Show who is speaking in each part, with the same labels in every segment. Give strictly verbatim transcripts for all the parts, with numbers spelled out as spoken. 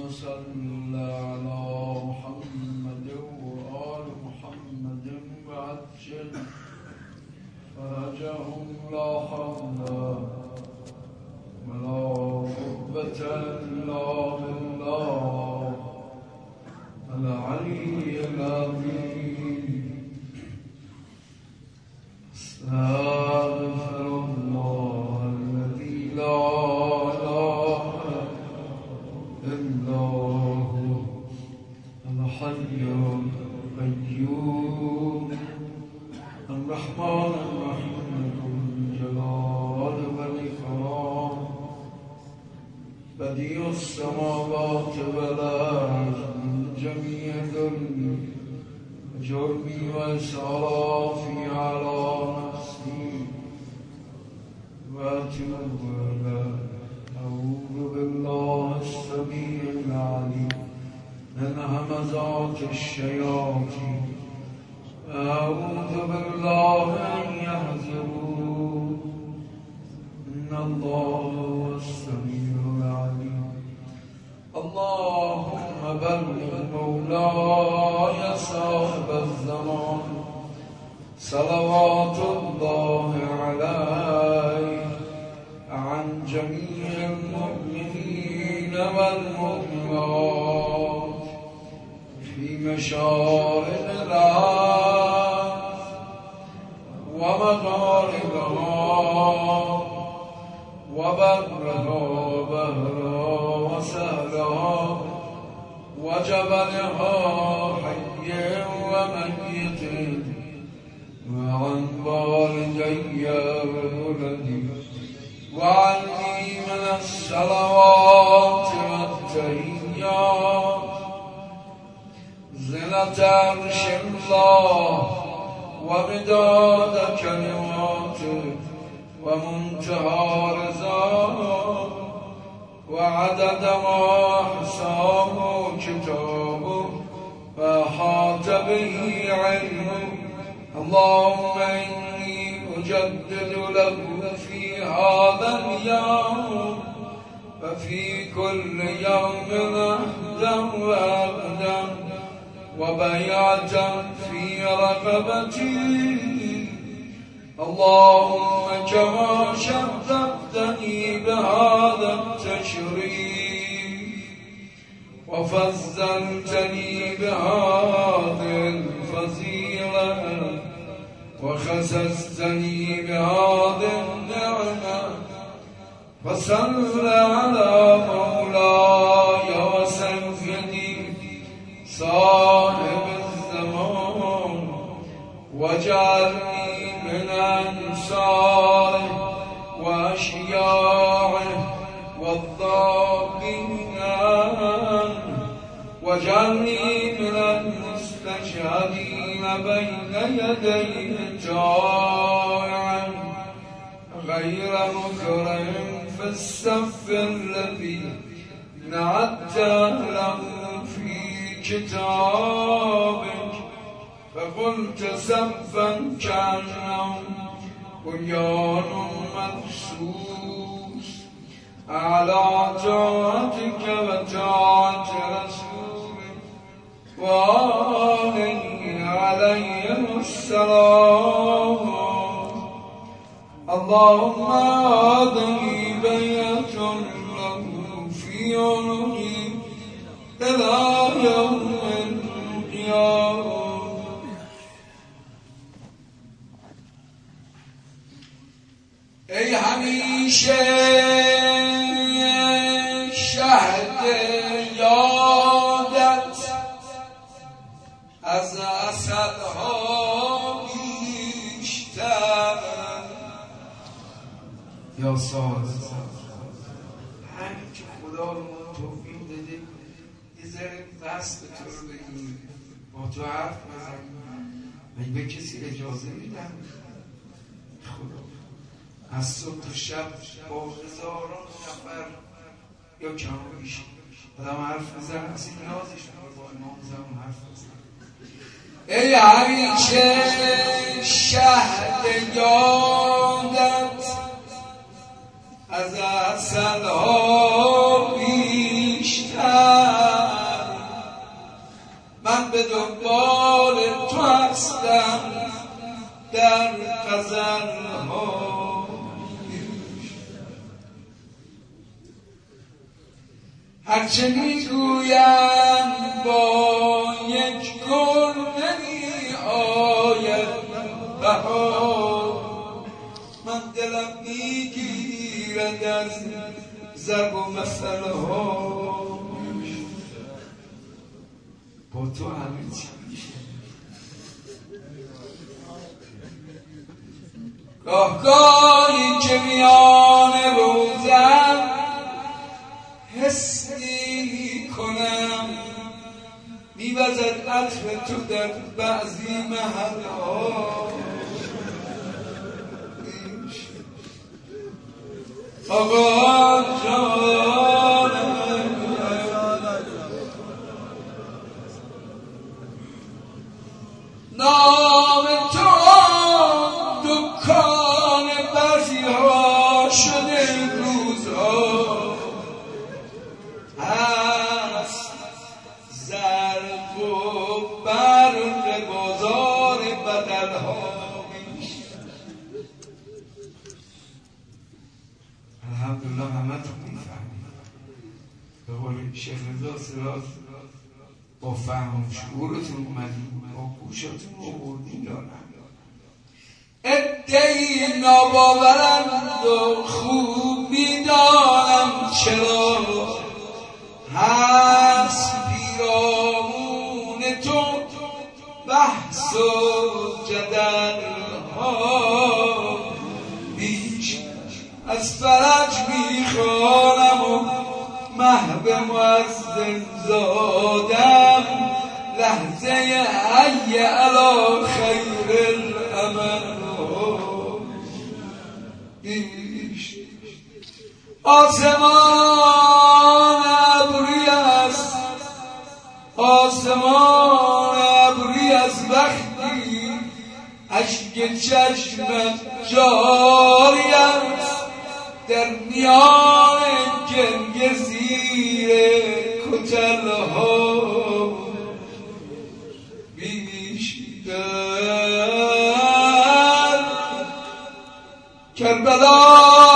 Speaker 1: صل على محمد وآل محمد وعجل فرجهم لا حول ولا قوة إلا بالله العلي العظيم. استغفر الله الذي لا إله إلا هو الحي القيوم الرحمن الرحيم ذو الجلال والإكرام بديع السماوات والأرض من جميع ذنبي وجرمي وإسرافي على نفسي وأتوب إليه. أعوذ بالله السميع العليم من همزات الشياطين. أعوذ بالله أن يحضرون إن الله هو السميع العليم. اللهم بلغ مولاي صاحب الزمان صلوات الله عليه عن جميع المؤمنين والمؤمنات في مشارق الأرض ومغاربها وبرها وبهرها وسهلها وجبلها حي وميت وعن والدي وولدي وعني من الصلوات والتحيات زنة عرش الله ومداد كلماته ومنتهى رضاه وعدد ما حصاه كتابه وأحاط به علمه. اللهم إني أجدد له في هذا اليوم وفي كل يوم عهدا وأبدا وبيعة في رقبتي. اللهم كما شرفتني بهذا التشريف وفضلتني بهذه الفضيلة وخصصتني بهذه النعمة فصل على مولاي وسيدي صاحب الزمان واجعلني من أنصاره وأشياعه والضابين واجعلني من المستشهدين بين يديه جائعا غير مكرم في الصف الذي نعدت له في كتابك فقلت صفا كأنه بنيان مرصوص على طاعتك وطاعة رسولك وآله عليهم السلام. اللهم هذه بيعة له في عنقي إلى يوم القيامة. ای همیشه شهد یادت از عسلها بیشتر. یا ساز همین که خدا رو توفیق داده یه ذره دست تو رو بگیر با تو حرف بزن. من به کسی اجازه میدم خدا از صبح تا شب با هزاران نفر یا کم بیش آدم حرف بزن اصلا نیازش میکنه با امام زمان حرف بزن. ای همیشه شهد یادت از عسلها بیشتر هرچه میگویم با یک گل نمی آید بهار، من دلم میگیرد از ضرب و مسئله ها. با تو همه چی میشه. گاه گاهی که میان روزم حسی کنم میوزد عطر تو در بعضی محلها. آقا جانم نام تو دکان بعضی ها شده روزها هست، زرق و برق بازار بدلها. الحمدلله همه تو میفهمید. به قول شیخ رضا سراج با فهم و شعورتون اومدیم، با گوشتون آوردین یا نه؟ عده‌ای ناباورند و خوب میدانم چرا هست پیرامون تو بحث و جدل ها. بیش از فرج میخوانم و محو مؤذن زادم لحظه حی علی خیر الامل. بیش آسمان ابری است، آسمان ابری از وقتی اشک چشمت جاری است در میان گنگ زیر کتلها. بیشتر کربلا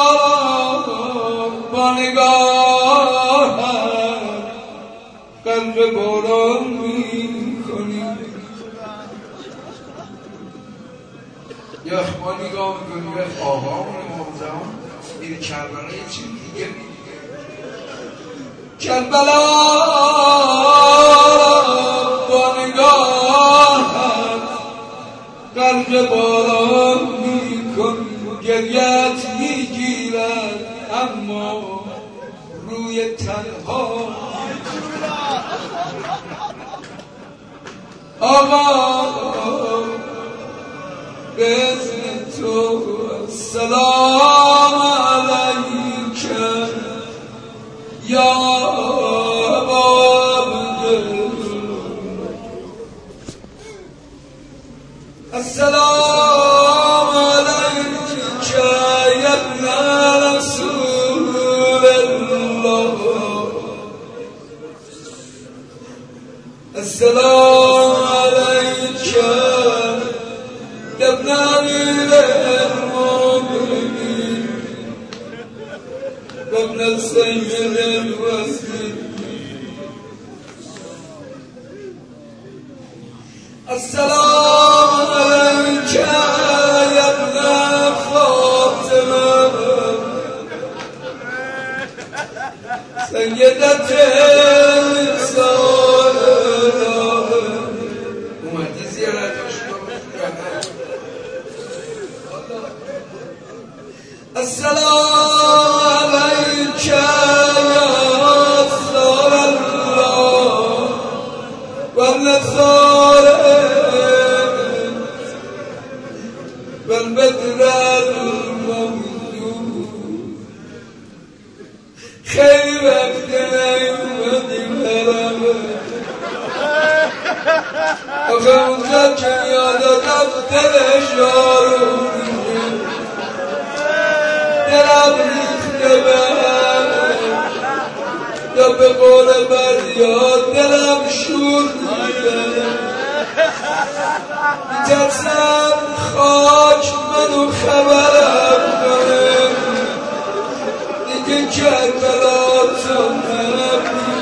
Speaker 1: با نگاه قلب باران می کنی یا اخبار نگاه میکنی به آقامون موزهان این کربلا یه چیز دیگه میگه. کربلا با نگاه قلب باران می کنی گریت میگیرد اما روی تنها. آقا به اذن تو السلام علیک یا السلام علیک یا ابن رسول الله. السلام علیک یا ابن امیر المؤمنین و ابن السید الوزیر. السلام علیک یا ابن فاطمه سیدت نساء اومدی زیارتش کنی. السلام علیک یا رسول الله و النصارى والبدر الموجود. خیلی وقت نیومدیم برامه آخه اونجا که میاد آدم دلش یارو میشه دلم ریخته به همه یا به قول بردیاد دلم شور میده. میترسم خاک منو خبرم کنه دیگه کربلا تو نبید.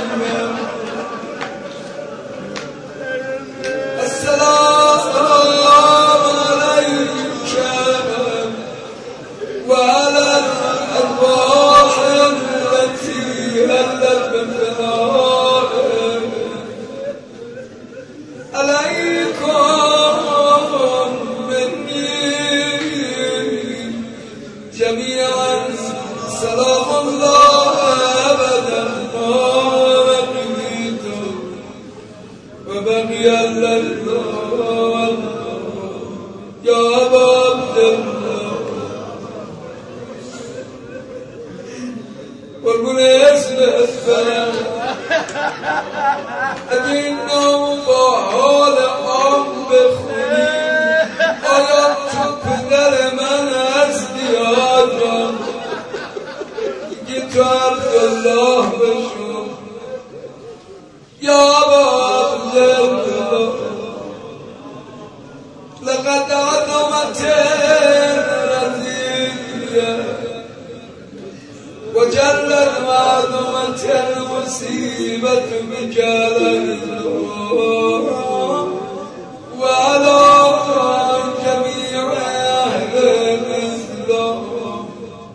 Speaker 1: يا الله يا أبا عبد الله قربون اسم الفلك ادینم با حال آن بخونی آیا تو پدر من هستی آدم که تو عبدالله بشو یا ابا عبدالله لقد عظمت رضیه وجلت معظمت المصيبة بك وعلى جميع أهل الإسلام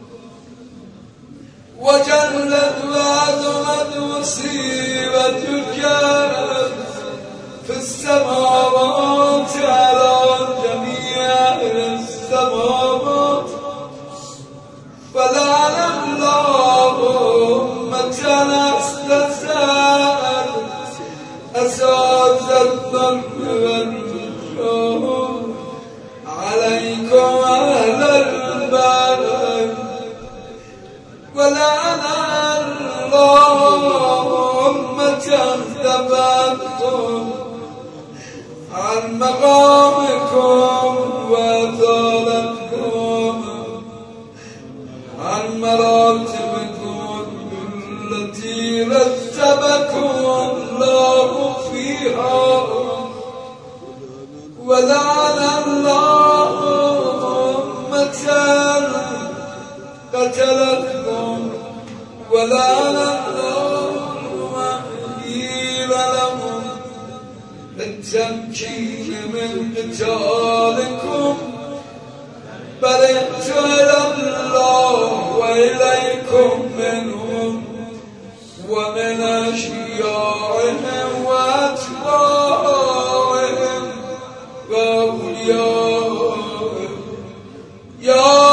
Speaker 1: وجلت معظمت مصيبتك في السماوات على جميع أهل السماوات فلعن الله أمة استسأل أساس الظن والنشور عليكم أهل البلد ولعن الله أمة اختبأتم عن مقامكم وأزالتكم عن مراتبكم التي رتبكم الله فيها ولعن الله أمة قتلتكم ولعن الله مهيل لهم التمكين من قتالكم بل ابتلى الله وإليكم منهم ومن أشياعهم وأتباعهم وأوليائهم يا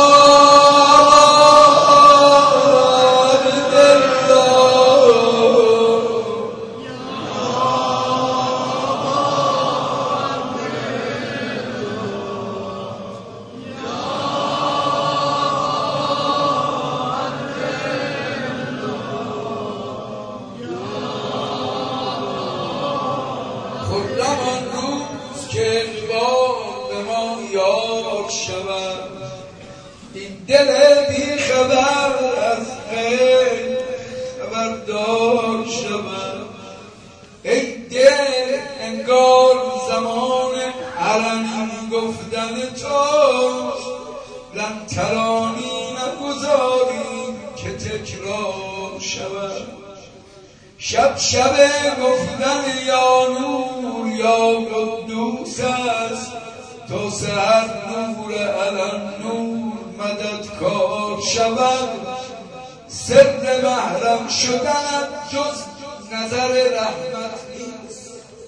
Speaker 1: این دل بی خبر از خیر خبردار شود ای دل انگار زمان علم گفتن توست لن ترانی نگذاری که تکرار شود شب شب گفتن یا نور یا قدوس است تا سحر نور علم نور مددکار شود سر محرم شدن جز نظر رحمت نیست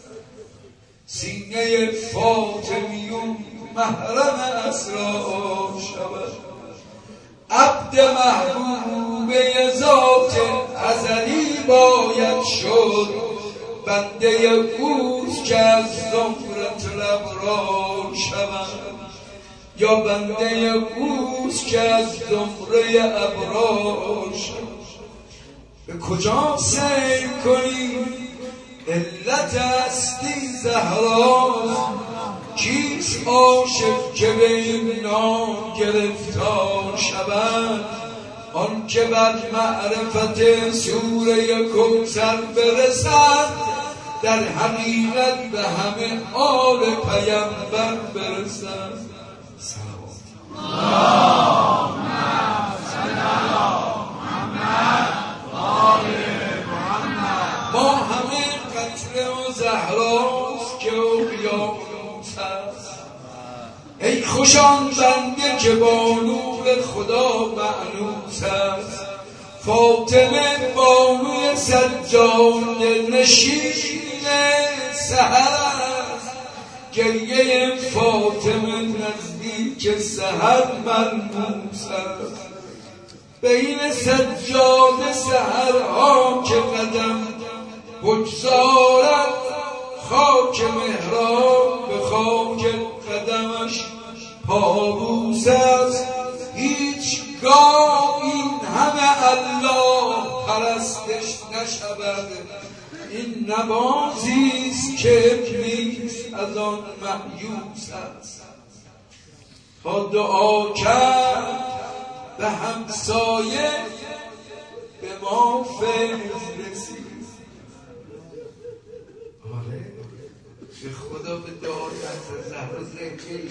Speaker 1: سینه فاطمیون محرم اسرار شود عبد محبوبه ذات ازلی باید شد بنده اوست که از زمرة الابرار شود یا بنده اوست که از زمره ابرار شود به کجا سیر کنی علت هستی زهراست کیست عاشق که به این نام گرفتار شود آن که بر معرفت سوره کوثر برسد در حقیقت به همه آل پیامبر برسد ما همه قطره و زهراست که اقیانوس هست ای خوشان بنده که با نور خدا مأنوس است فاطمه بانوی سجاده نشین سحر است گریه فاطمه نزدیک سحر ملموس است بین سجاده سحرها که قدم بگذارد خاک محراب به خاک قدمش پابوس است. هیچگاه این همه الله پرستش نشود. این نمازیست که ابلیس از آن مایوس است. تا دعا کرد به همسایه به ما فیض رسید. آره به خدا به دعای از زهرا زکی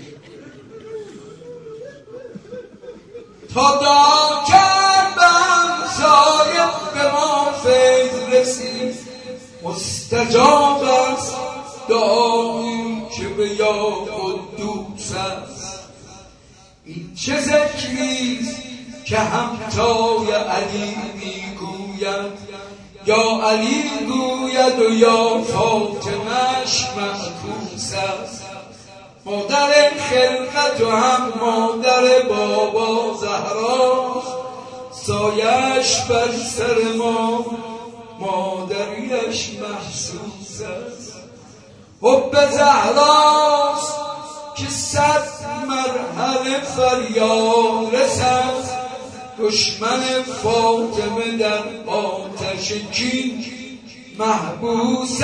Speaker 1: تا دعا کرد به همسایه به ما فیض رسید. مستجاب است دعایی که به یا قدوس است. این چه ذکریست که همتای علی میگوید، یا علی گوید و یا فاطمه‌اش معکوس است. مادر خلقت و هم مادر بابا زهراست، سایش بر سر ما مادریش محسوس است. حب زهراست که صد مرحله فریاد رسد. دشمن فاطمه در آتش کین محبوس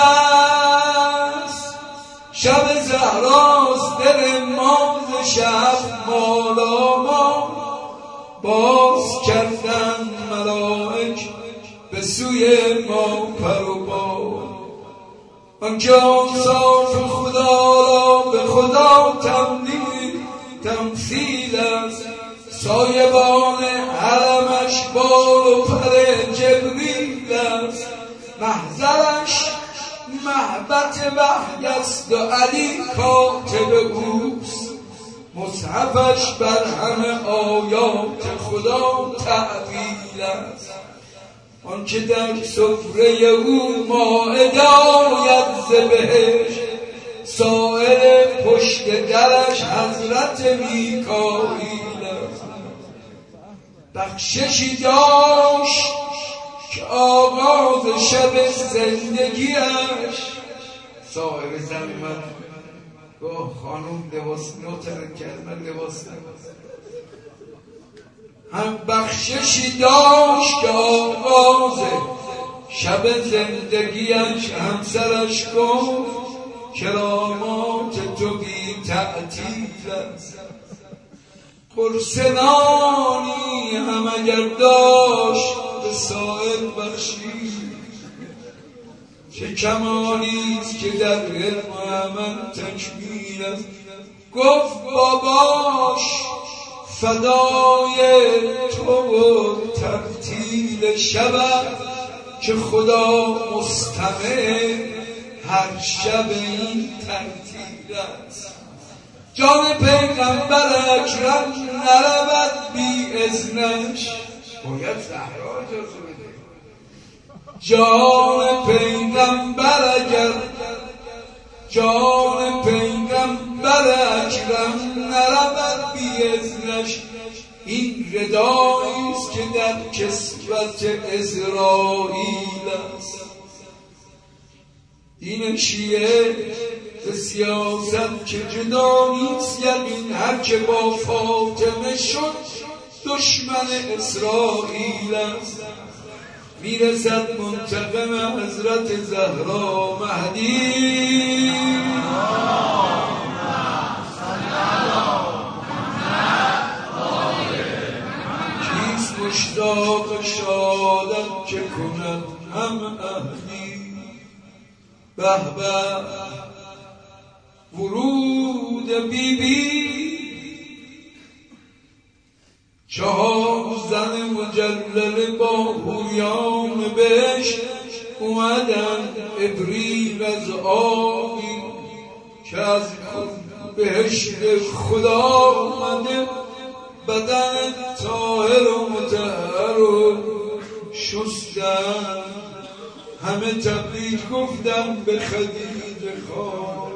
Speaker 1: است. شب زهراست دل ما ز شب مالامال، باز کردن ملائک به سوی ما پر و بال. آنکه اوصاف خدا را به خدا تمثیل تمثیل است. سایبان حرمش بال و پر جبریل است. محضرش محبت وحی است و علی کاتب اوست. مصحفش بر همه آیات خدا تعبیل است. آنچه در سفره او مائده آید ز بهشت، سائر پشت درش حضرت میکائیل است. بخششی داشت که آغاز شب زندگیش، سائر زمین گاه خانوم لباس نوترک کرد، من لباس نباس. هم بخششی داشت که آغاز شب زندگیش همسرش گفت کرامات تو بی تعطیل است. قرصنانی هم اگر داشت به سائل بخشید، چه کمالیست که در علم و عمل تکمیل است. گفت باباش فدای تو و ترتیل شب که خدا مستمع هر شب این ترتیل است. جان پیغمبر اکرم نرود بی اذنش، باید زهرا اجازه بده. جان پیغمبر اگر جان پیغمبر اکرم نرود بی اذنش، این رداییست که در کسوت عزرائیل است. دین شیعه به سیاست که جدا نیست یقین، هر که با فاطمه شد دشمن اسرائیل است. میرسد منتقم حضرت زهرا مهدی، کیست مشتاق شادت که کند هم اهلی. به به ورود بی بی چهار زن مجلل با حوریان بهشت اومدن. ابریل از آبی که از بهشت خدا آمده، بدن طاهر و مطهر و شستن. همه تبریک گفتن به خدیجه خان.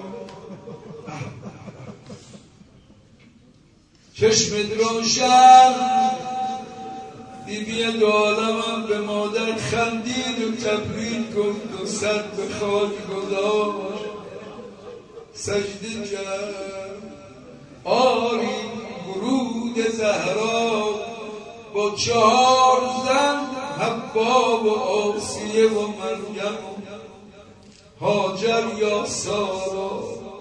Speaker 1: چشمت روشن بی بی دو عالمم به مادر خندید و تبریک گفت و سر به خاک گذاشت سجده کرد. آری ورود زهرا با چهار زن حوا و آسیه و مریم هاجر یا سارا،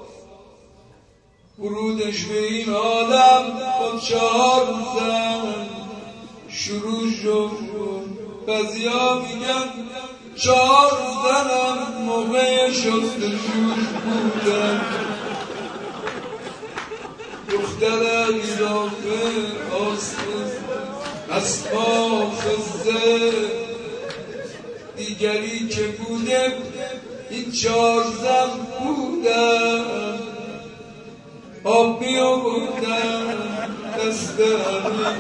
Speaker 1: ورودش به این عالم با چهار زن شروع شد. بعضیا میگن چهار زنم موقع شستشوش بودن. دختر اضافه آسته اسما خزه دیگری که بوده این چهار زن بودن. آب می آوردن دست علی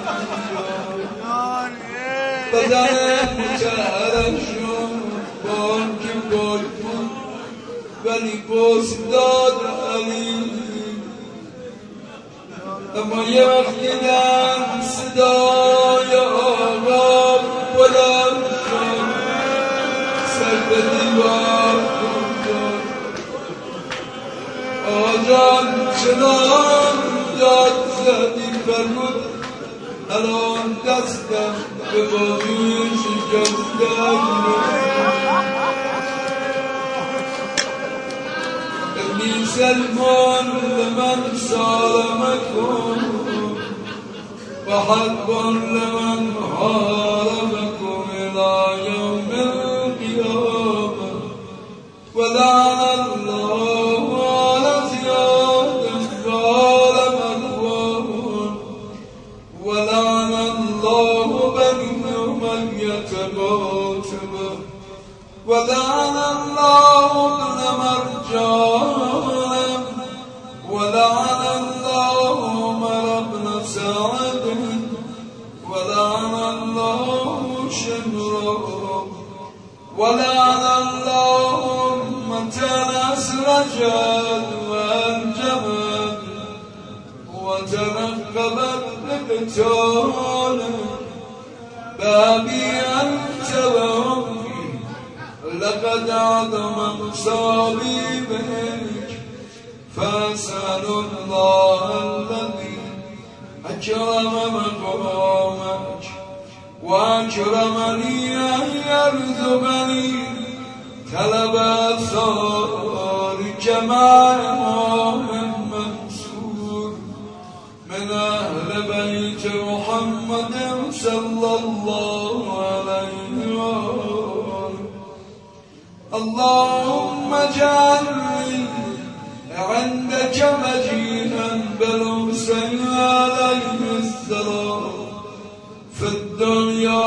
Speaker 1: بدن متحرشون با که بال بود ولی باز داد علی. اما یه وقت دیدن صدای آقا بلند شد سر به دیوار کن. آقا جان چنان داد زدی فرمود الان دستم به بازوی شکستم. ابنی سلمان لمن سالمکم و حقا لمن حاربکم الى یوم القیامه و لعن الله على زیاد ظالم اقوام و لعن الله بنی امیة قاتبه و لعن الله ابن مرجان و لعن الله عمر بن سعد و لعن الله شمرا و لعن الله امة اسرجت و انجمت و تنقبت بقتال بابي أنت وأمي لقد عظم مصابي بك فأسأل الله الذي أكرم مقامك وأكرمني أن يرزقني طلب آثارك مع إمام منصور من أهل بيت محمد صلى الله عليه وآله. اللهم اجعلني عندك مجيئا بالحسين عليه السلام في الدنيا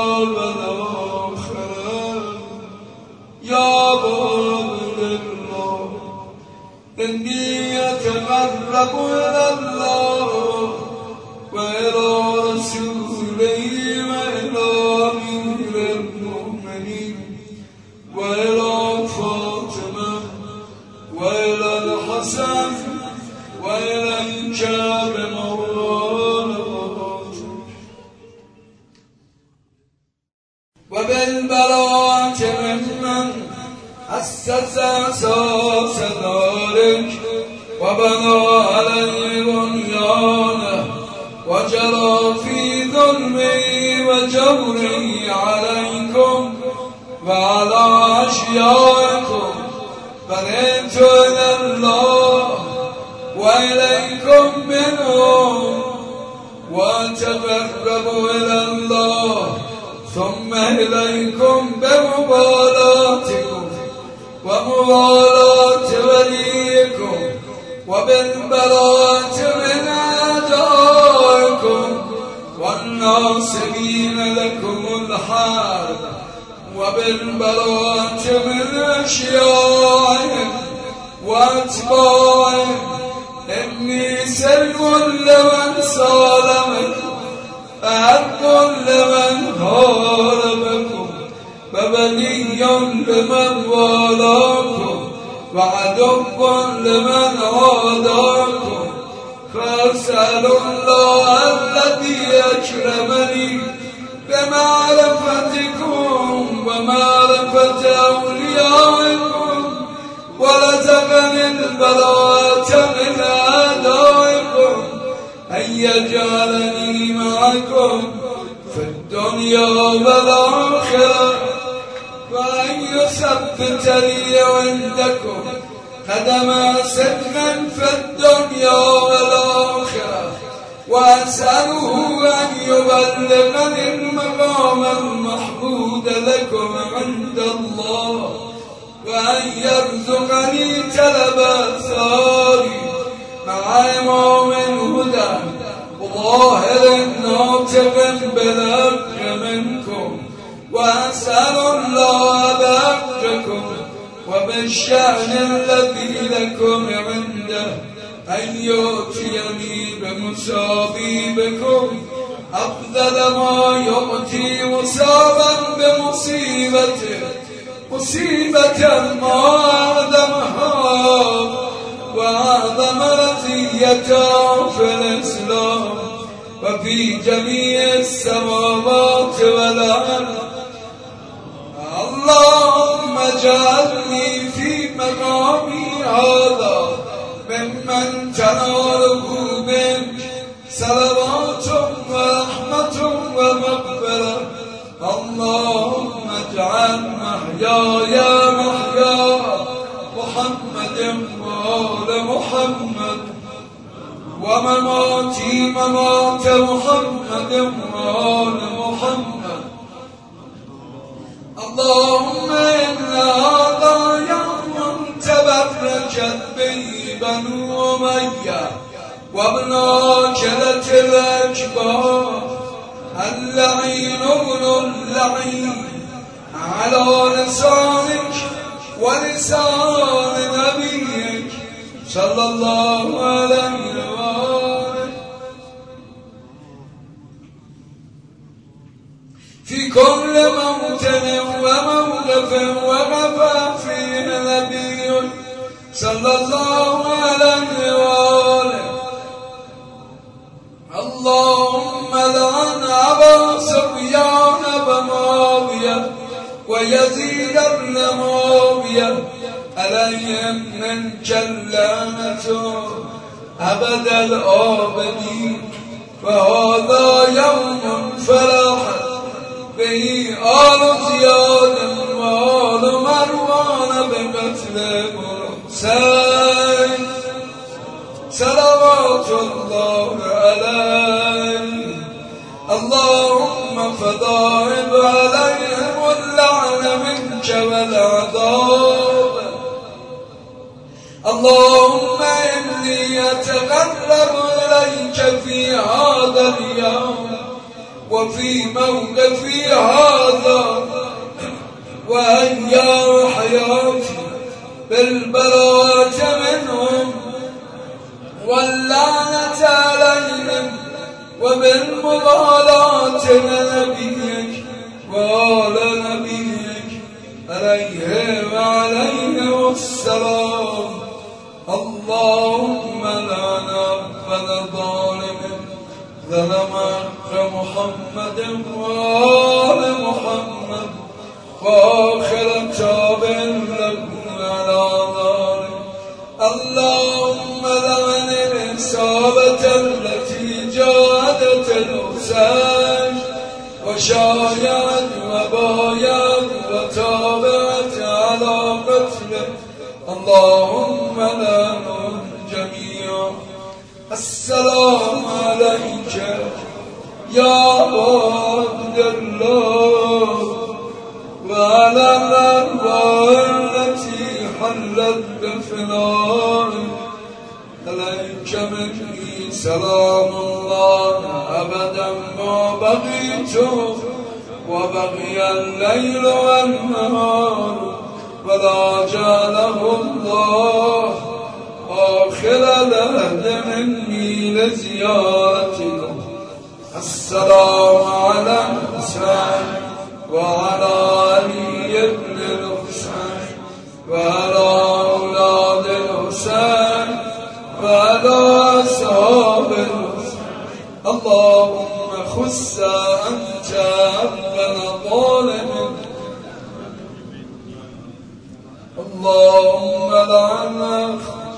Speaker 1: والآخرة يا باب الله. إني أتقرب إلى الله وإلى رسوله وإلى أمير المؤمنين وإلى فاطمة وإلى الحسن وإلى إنجاب مولانا وبالبراءة ممن أسس أساس دارك وبنى عليه بنيانه وجرى في ظلمه وجوره عليكم وعلى أشيائكم. فرجت إلى الله وإليكم منهم وأتقرب إلى الله ثم إليكم بمبالاتكم ومبالاة وليكم وبالبراءة من أعدائكم والناصرين لكم الحرب وبالبراءة من أشيائهم وأتباعهم. إني سلم لمن سالمكم أحب لمن هاربكم وبلي لمن والاكم وعدو لمن عاداكم. فأسأل الله الذي أكرمني بمعرفتكم ومعرفة أوليائكم بالبلاة من أعدائكم أن يجعلني معكم في الدنيا والآخرة وأن يثبت لي عندكم قدم صدق في الدنيا والآخرة وأسأله أن يبلغني المقام المحمود لكم عند الله وأن يرزقني طلب ثاري مع إمام هدى وظاهر ناطق بالحق منكم وأسأل الله بحقكم وبالشأن الذي لكم عنده أن يؤتيني بمصابيبكم أفضل ما يؤتي مصابا بمصيبته مصيبة ما أعظمها وأعظم رزيتها في الإسلام وفي جميع السماوات والأرض. اللهم اجعلني في مقامي هذا ممن تناله منك صلوات ورحمة ومغفرة. اللهم اجعل محياي محيا محمد وآل محمد ومماتي ممات محمد وآل محمد. اللهم إن هذا يوم تبرجت به بنو أمية وابن عاجلة الأجبار اللعين ابن اللعين على لسانك ولسان نبيك صلى الله عليه وآله في كل موطن وموقف وقف فيه نبي صلى الله عليه وآله. اللهم لعن أبا سفيان بن معاوية ويزيد بن معاوية عليهم من جلانة أبد الآبدين. فهذا يوم فرح به آل زياد وآل مروان بقتل الحسين صلوات الله عليه. اللهم فضائب عليهم اللعن منك والعذاب. اللهم إني أتقرب إليك في هذا اليوم وفي موقفي هذا وأيام حياتي بالبراءة منهم واللعنة عليهم وبالمبالاة لنبيك وآل نبيك عليه وعليه السلام. اللهم لعن أفضل ظالم ظلم محمد وآل محمد وآخر تابع لكم على ذلك. اللهم لعن الإصابة التي جاهدت الحسين وشايعت وبايعت وتابعت على قتله. اللهم لعنهم جميعا. السلام عليك يا عبد الله وعلى الأرواح التي حلت بفنائك. عليك مني سلام الله أبدا ما بقيت وبقي الليل والنهار ولا جعله الله آخر لهد مني لزيارتكم. السلام على الحسين وعلى علي بن الحسين وعلى أولاد الحسين وعلى أصحاب الحسين. اللهم خص أنت ربنا ظالم. اللهم لعن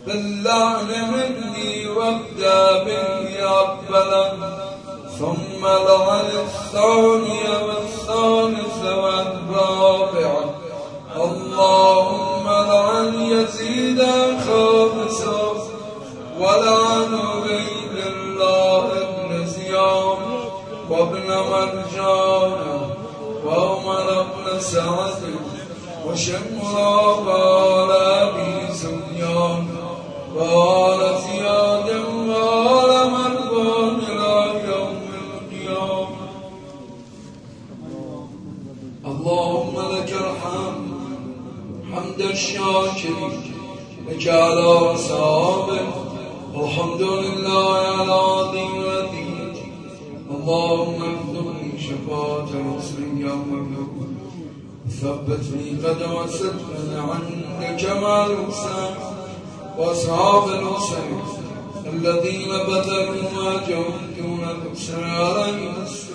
Speaker 1: باللعن مني وابدأ به أولا ثم لعن الثاني والثالث والرابع. اللهم لعن يزيد خامسا ولعن عبيد الله بن زياد وابن مرجان وعمر بن سعد وشمرا وآل أبي سفيان وآل زياد وآل مروان إلى يوم القيامة. اللهم لك الحمد حمد الشاكرين لك على أصحابك والحمد لله على عظيم نعمتك. اللهم ارزقني شفاعة الرسل يوم القيامة ثبتني قدم صدق عندك مع الحسين وأصحاب الحسين الذين بذلوا ما جهدوا دون الحسين عليهم